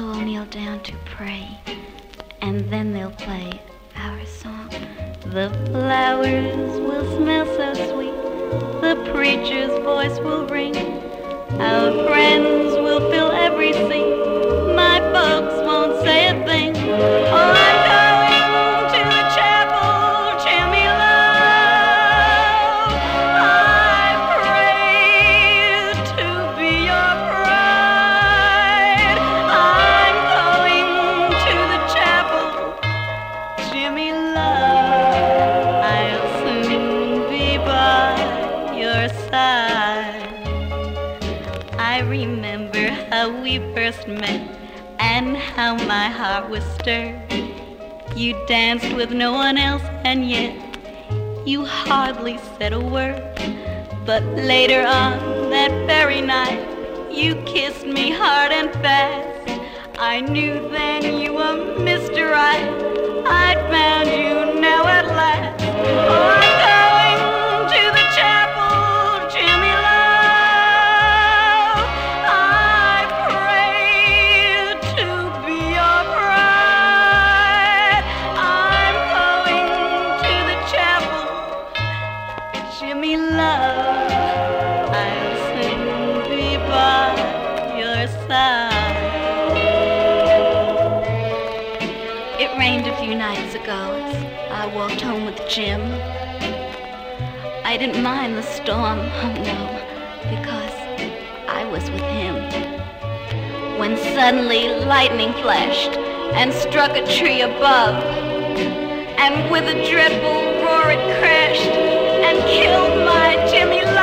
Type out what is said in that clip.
all kneel down to pray, and then they'll play our song. The flowers will smell so sweet, the preacher's voice will ring, our friends will fill every seat, my folks won't say a thing. Oh, I'm going to the chapel, Jimmy Love. I pray to be your bride. I'm going to the chapel, Jimmy Love. I'll soon be by your side. I remember how we first met and how my heart was stirred. You danced with no one else, and yet you hardly said a word. But later on that very night, you kissed me hard and fast. I knew then you were Mr. Right. I'd found you now at last. Oh, I'm going to the chapel, Jimmy Love. I pray to be your bride. I'm going to the chapel, Jimmy Love. I'll soon be by your side. It rained a few nights ago as I walked home with Jim. I didn't mind the storm, oh no, because I was with him. When suddenly lightning flashed and struck a tree above, and with a dreadful roar it crashed and killed my Jimmy Love.